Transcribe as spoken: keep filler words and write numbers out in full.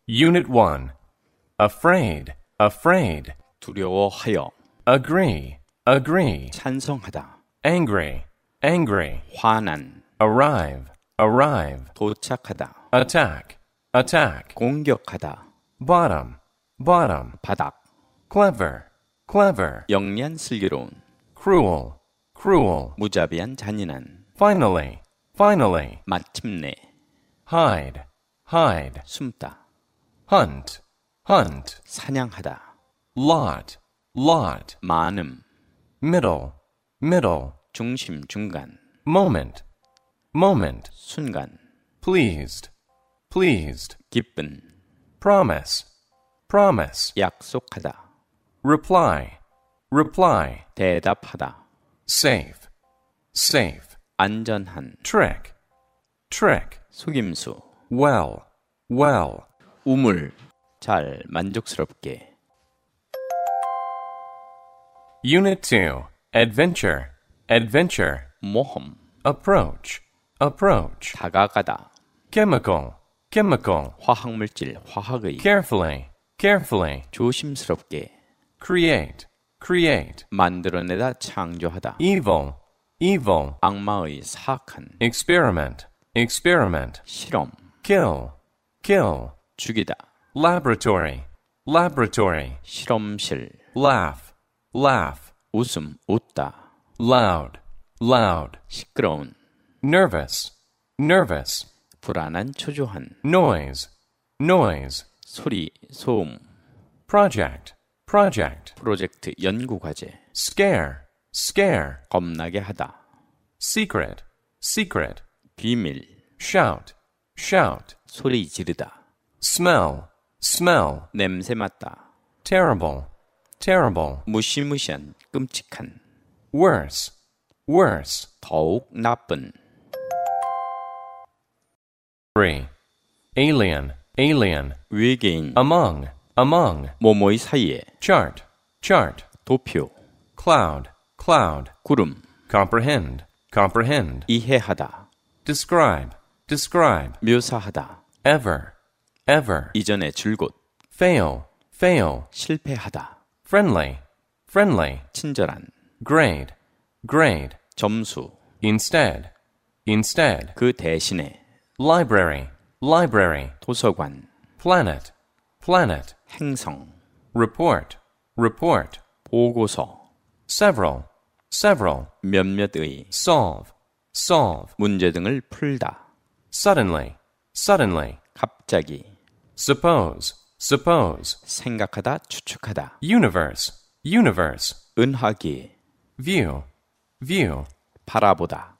Unit one. Afraid, afraid. 두려워하여, Agree, agree. 찬성하다, Angry, angry. 화난, Arrive, arrive. 도착하다, Attack, attack. 공격하다, Bottom, bottom. 바닥, Clever, clever. 영리한 슬기로운, Cruel, cruel. 무자비한 잔인한, Finally, finally. 마침내, Hide, hide. 숨다, Hunt, hunt. 사냥하다, Lot, lot. 많음, Middle, middle. 중심, 중간, Moment, moment. 순간, Pleased, pleased. 기쁜, Promise, promise. 약속하다, Reply, reply. 대답하다, Safe, safe. 안전한, Trick, trick. 속임수, Well, well. 우물, 잘, 만족스럽게. Unit two. Adventure, adventure. 모험, Approach, approach. 다가가다, Chemical, chemical. 화학물질, 화학의, Carefully, carefully. 조심스럽게, Create, create. 만들어내다, 창조하다, Evil, evil. 악마의 사악한, Experiment, experiment. 실험, Kill, kill. 죽이다, Laboratory, laboratory. 실험실, Laugh, laugh. 웃음, 웃다, Loud, loud. 시끄러운, Nervous, nervous. 불안한, 초조한, Noise, noise. 소리, 소음, Project, project. 프로젝트, 연구과제, Scare, scare. 겁나게 하다, Secret, secret. 비밀, Shout, shout. 소리 지르다, Smell, smell. 냄새 맡다, Terrible, terrible. 무시무시한, 끔찍한, Worse, worse. 더욱 나쁜. three. Alien, alien. 외계인, Among, among. 뭐뭐의 사이에, Chart, chart. 도표, Cloud, cloud. 구름, Comprehend, comprehend. 이해하다, Describe, describe. 묘사하다, Ever, ever. 이전에 줄곧, Fail, fail. 실패하다, Friendly, friendly. 친절한, Grade, grade. 점수, Instead, instead. 그 대신에, Library, library. 도서관, Planet, planet. 행성, Report, report. 보고서, Several, several. 몇몇의, Solve, solve. 문제 등을 풀다, Suddenly, suddenly. 갑자기, Suppose, suppose. 생각하다, 추측하다, Universe, universe. 은하계, View, view. 바라보다,